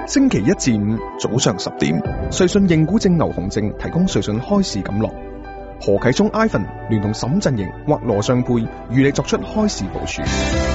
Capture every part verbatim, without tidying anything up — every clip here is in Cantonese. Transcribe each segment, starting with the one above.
星期一至五早上十點，瑞信認股證牛熊證提供瑞信開市錦樂。何啟聰 Ivan 聯同沈振盈或羅尚佩與你作出開市部署。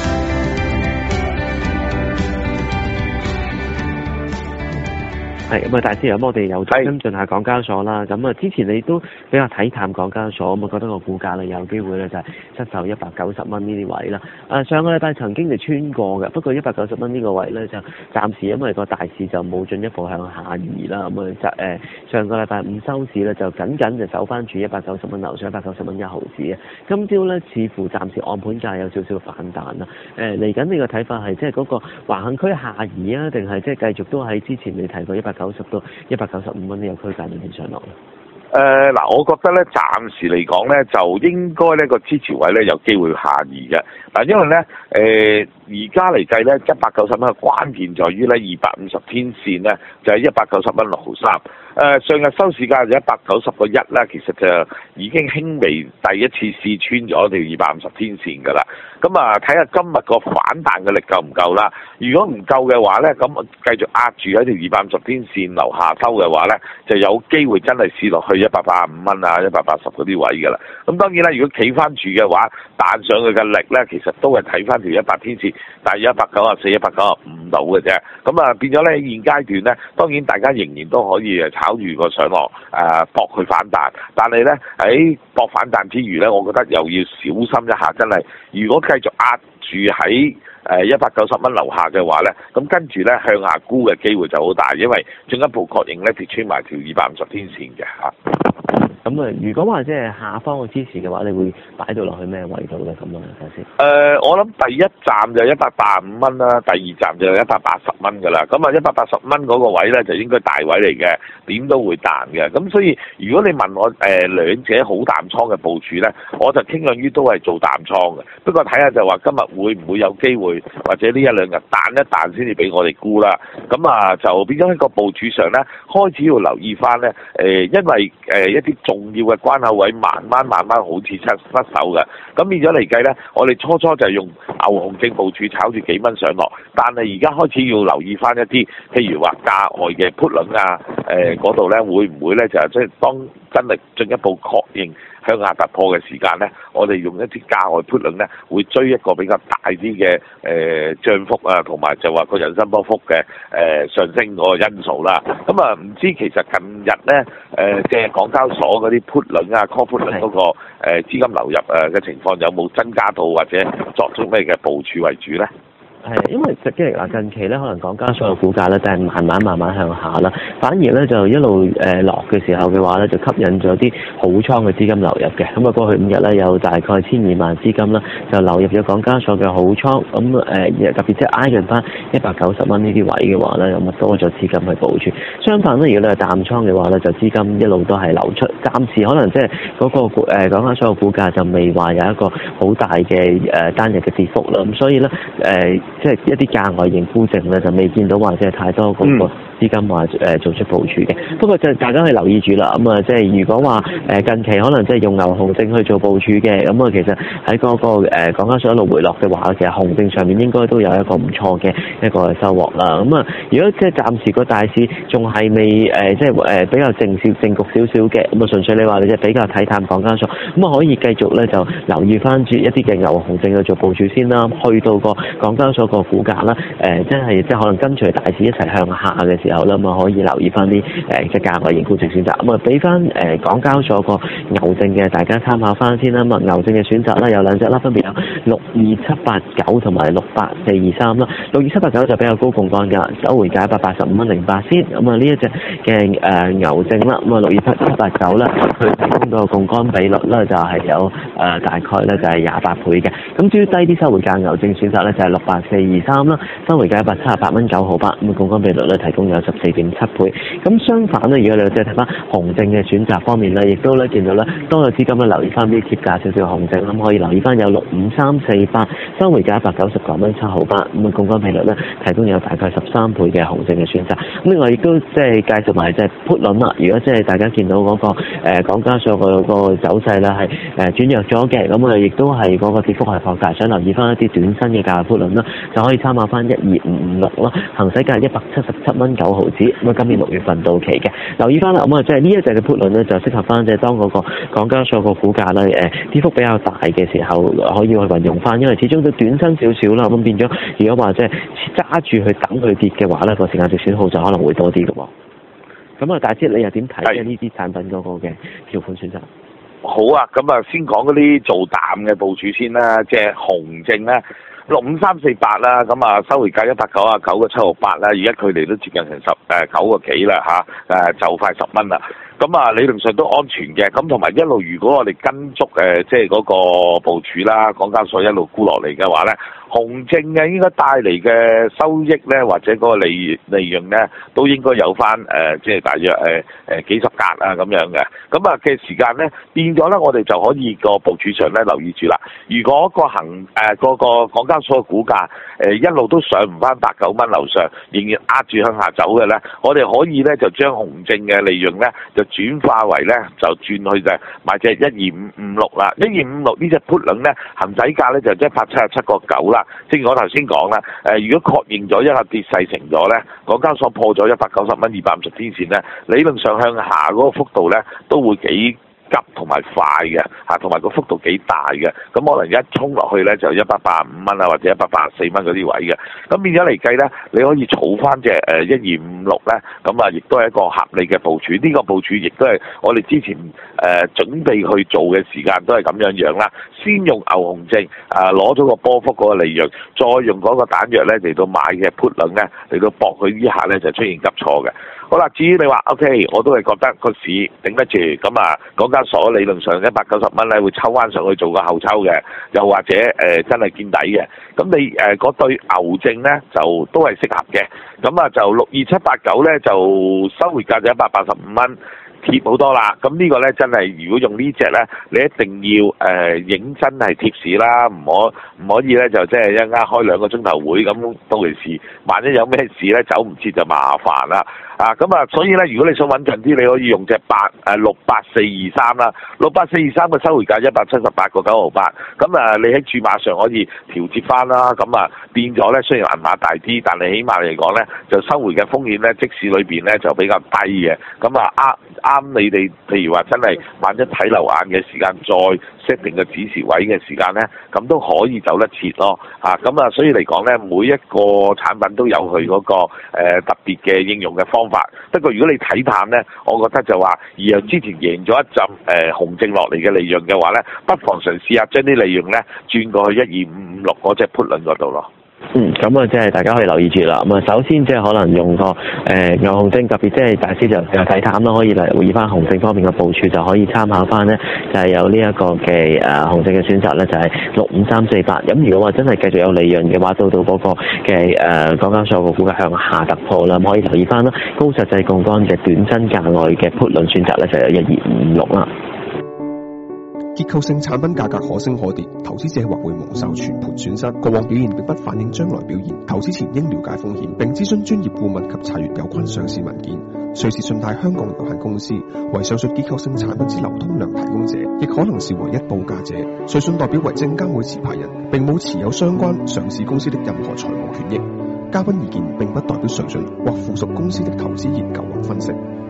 係咁啊，大師，咁我哋又跟進下港交所啦。咁啊，之前你都比較睇淡港交所，咁啊覺得個股價咧有機會咧就係失守一百九十蚊呢啲位啦。啊，上個禮拜曾經就穿過嘅，不過一百九十蚊呢個位咧就暫時因為個大市就冇進一步向下移啦。咁啊就誒上個禮拜五收市咧就僅僅就守翻住一百九十蚊樓上一百九十蚊一毫子啊。今朝咧似乎暫時按盤價有少少反彈啦。誒嚟緊你個睇法係即係嗰個橫行區下移啊，定係即係繼續都喺之前你提過一百九十到一百九十五蚊呢個區間裏面上落咧？ 誒嗱、呃，我覺得咧，暫時嚟講咧，就應該呢個支持位咧有機會下移嘅。嗱，因為咧，誒而家嚟計咧，一百九十蚊嘅關鍵在於咧，二百五十天線咧就係一百九十蚊六毫三。誒、呃、上日收市價就一百九十個一啦，其實就已經輕微第一次試穿咗條二百五十天線㗎啦。咁啊，睇下今日個反彈嘅力夠唔夠啦。如果唔夠嘅話咧，咁繼續壓住喺條二百五十天線樓下收嘅話咧，就有機會真係試落去一百八十五蚊啊、一百八十嗰啲位㗎啦。咁當然啦，如果企翻住嘅話，彈上去嘅力咧，其實都係睇翻條一百天線，大約一百九十四、一百九十五度嘅啫。咁啊，變咗咧現階段咧，當然大家仍然都可以誒炒住個上落誒搏佢反彈，但係咧喺搏反彈之餘咧，我覺得又要小心一下，真係如果繼續壓住喺誒一百九十蚊樓下嘅話咧，咁跟住咧向下沽嘅機會就好大，因為進一步確認咧跌穿埋條二百五十天線嘅嚇。 咁啊，如果話即係下方嘅支持嘅話，你會擺到落去咩位度咧？咁啊，睇下先。誒， 我諗第一站就一百八十五蚊啦，第二站就一百八十蚊噶啦。咁啊，一百八十蚊嗰個位咧就應該大位嚟嘅，點都會彈嘅。咁所以如果你問我誒、呃、兩者好淡倉嘅部署咧，我就傾向於都係做淡倉嘅。不過睇下就話今日會唔會有機會，或者呢一兩日彈一彈先至俾我哋沽啦。咁啊，就變咗喺個部署上咧，開始要留意翻咧。誒、呃，因為誒、呃、一啲重要嘅關口位慢慢慢慢好似失失手嘅，咁變咗嚟計咧，我哋初初就係用牛熊證部署炒住幾蚊上落，但係而家開始要留意翻一啲，譬如話價外嘅 put 輪啊，誒嗰度咧會唔會咧就係即係當真係進一步確認向下突破嘅時間咧，我哋用一啲價外 put 輪咧，會追一個比較大啲嘅誒漲幅啊，同埋就話個人生波幅嘅誒、呃、上升嗰個因素啦。咁啊，唔知其實近日咧誒嘅港交所嗰啲 put 輪啊 call put 輪嗰個誒資金流入誒嘅情況有冇增加到，或者作出咩嘅部署為主咧？ 係，因為實際嚟近期咧，可能港交所嘅股價咧，就係慢慢慢慢向下啦。反而咧就一路誒落嘅時候嘅話咧，就吸引咗啲好倉嘅資金流入嘅。咁啊，過去五日咧有大概千二萬資金啦，就流入咗港交所嘅好倉。咁誒、呃、特別即係挨近翻一百九十蚊呢啲位嘅話咧，咁啊多咗資金去部署。相反咧，如果你係淡倉嘅話咧，就資金一路都係流出。暫時可能即係嗰個股誒港交所嘅股價就未話有一個好大嘅誒、呃、單日嘅跌幅啦。咁所以咧誒。呃即係一啲價外型沽淨咧，就未見到話即係太多嗰個資金話誒做出部署嘅。嗯、不過就大家去留意住啦。咁啊，即係如果話誒近期可能即係用牛熊證去做部署嘅，咁啊其實喺嗰個誒港交所一路回落嘅話，其實熊證上面應該都有一個唔錯嘅一個收穫啦。咁啊，如果即係暫時個大市仲係未誒即係誒比較靜少靜局少少嘅，咁啊純粹你話你即係比較睇淡港交所，咁啊可以繼續咧就留意翻住一啲嘅牛熊證去做部署先啦。去到個港交所個股價啦，誒，即係即係可能跟隨大市一齊向下嘅時候啦，咁啊可以留意翻啲誒即係價外型沽值選擇，咁啊俾翻誒港交所個牛證嘅大家參考翻先啦。咁啊牛證嘅選擇啦有兩隻啦，分別有六二七八九同埋六八四二三啦。六二七八九就比較高槓桿㗎，收回價一百八十五蚊零八先。咁啊呢一隻嘅誒牛證啦，咁啊六二七八九咧，佢提供個槓桿比率咧就係有誒大概咧就係廿八倍嘅。咁至於低啲收回價牛證選擇咧就係六八四二三啦，收回價一百七十八蚊九毫八，咁啊槓桿比率咧提供有十四點七倍。咁相反咧，如果你即係睇翻熊證嘅選擇方面咧，亦都咧見到咧多嘅資金咧留意翻啲貼價少少熊證，咁可以留意翻有六五三四八，收回價一百九十九蚊七毫八，咁啊槓桿比率咧提供有大概十三倍嘅熊證嘅選擇。咁另外亦都即係介紹埋即係 put 輪啦。如果即係大家見到嗰、那個誒港交所個個走勢咧係誒轉弱咗嘅，咁啊亦都係嗰個跌幅係擴大，想留意翻一啲短身嘅價 put 輪啦。 就可以參考翻一二五五六啦，行使價一百七十七蚊九毫子，咁啊今年六月份到期嘅，留意翻啦，咁啊即係呢一隻嘅 put 輪咧就適合翻即係當嗰個港交所個股價咧誒跌幅比較大嘅時候可以去運用翻，因為始終都短身少少啦，咁變咗如果話即係揸住去等佢跌嘅話咧，個時間值損耗就可能會多啲嘅喎。咁啊，大師你又點睇呢啲產品嗰個嘅條款選擇？ 好啊，咁啊先講嗰啲做淡嘅部署先啦，即係紅證咧六五三四八啦，咁啊收回價一百九啊九個七毫八啦，而家佢哋都接近成十誒九個幾啦嚇，誒就快十蚊啦。咁啊理論上都安全嘅，咁同埋一路如果我哋跟足誒即係嗰個部署啦，港交所一路沽落嚟嘅話咧，紅證嘅應該帶嚟嘅收益咧，或者嗰個利利潤咧，都應該有翻誒即係大約誒誒、呃、幾十格啊咁樣嘅。咁啊嘅時間咧變咗咧，我哋就可以個部署上咧留意住啦。如果個行誒嗰、呃、個港交所嘅股價誒、呃、一路都上唔翻八九蚊樓上，仍然壓住向下走嘅咧，我哋可以咧就將紅證嘅利潤咧就轉化為咧就轉去就買隻一二五五六啦，一二五六呢隻 put 輪咧行使價咧就一百七十七個九啦。正如我頭先講啦，誒如果確認咗一個跌勢成咗咧，港交所破咗一百九十蚊二百五十天線咧，理論上向下嗰個幅度咧都會幾急同埋快嘅嚇，同埋個幅度幾大嘅，咁可能一衝落去咧就一百八十五蚊啊，或者一百八十四蚊嗰啲位嘅，咁變咗嚟計咧，你可以儲翻隻誒一二五六咧，咁啊亦都係一個合理嘅部署。呢、這個部署亦都係我哋之前誒、呃、準備去做嘅時間都係咁樣樣啦。先用牛熊證啊攞咗個波幅嗰個利潤，再用嗰個彈藥咧嚟到買嘅 put 輪咧嚟到搏佢呢下咧就出現急挫嘅。好啦，至於你話 OK， 我都係覺得個市頂得住，咁啊港交所理論上一百九十蚊咧會抽翻上去做個後抽嘅，又或者誒、呃、真係見底嘅。咁你誒嗰、呃、對牛證咧就都係適合嘅，咁啊就六二七八九咧就收回價就一百八十五蚊。貼好多啦，咁呢個呢，真係如果用呢隻呢，你一定要誒、呃、認真係貼市啦，唔可唔可以呢？就即係一陣間開兩個鐘頭會，咁到時時萬一有咩事呢，走唔切就麻煩啦。啊，咁啊，所以呢，如果你想穩陣啲，你可以用隻八誒六八四二三啦，六八四二三嘅收回價一百七十八個九毫八，咁啊你喺注碼上可以調節翻啦，咁啊變咗呢，雖然銀碼大啲，但係起碼嚟講呢，就收回嘅風險呢，即使裏邊呢，就比較低嘅，咁啊啱啱你哋譬如話真係萬一睇漏眼嘅時間，再 set 定個指示位嘅時間呢，咁都可以走得切咯，啊，咁啊所以嚟講呢，每一個產品都有佢嗰、那個、呃、特別嘅應用嘅方法。不過如果你睇淡呢，我覺得就話而又之前贏咗一陣誒、呃、紅證落嚟嘅利潤嘅話呢，不妨嘗試下將啲利潤呢轉過去一二五五六嗰隻 put 輪嗰度咯。 嗯，咁啊，即係大家可以留意住啦。咁啊，首先即係可能用個誒、呃、牛熊證，特別即係大師就又睇淡啦，可以嚟留意翻紅證方面嘅部署，就可以參考翻呢，就係、是、有呢一個嘅誒紅證嘅選擇呢，就係六五三四八。咁如果話真係繼續有利潤嘅話，到到嗰個嘅誒港交所個股價向下突破啦，咁可以留意翻啦。高實際槓桿嘅短身價內嘅 put 輪選擇呢，就有一二五五六啦。 結構性產品價格可升可跌，投資者或會蒙受全盤損失。過往表現並不反映將來表現，投資前應了解風險，並諮詢專業顧問及查閱有關上市文件。瑞士信貸香港有限公司為上述結構性產品之流通量提供者，亦可能是唯一報價者。瑞信代表為證監會持牌人，並冇持有相關上市公司的任何財務權益。嘉賓意見並不代表瑞信或附屬公司的投資研究或分析。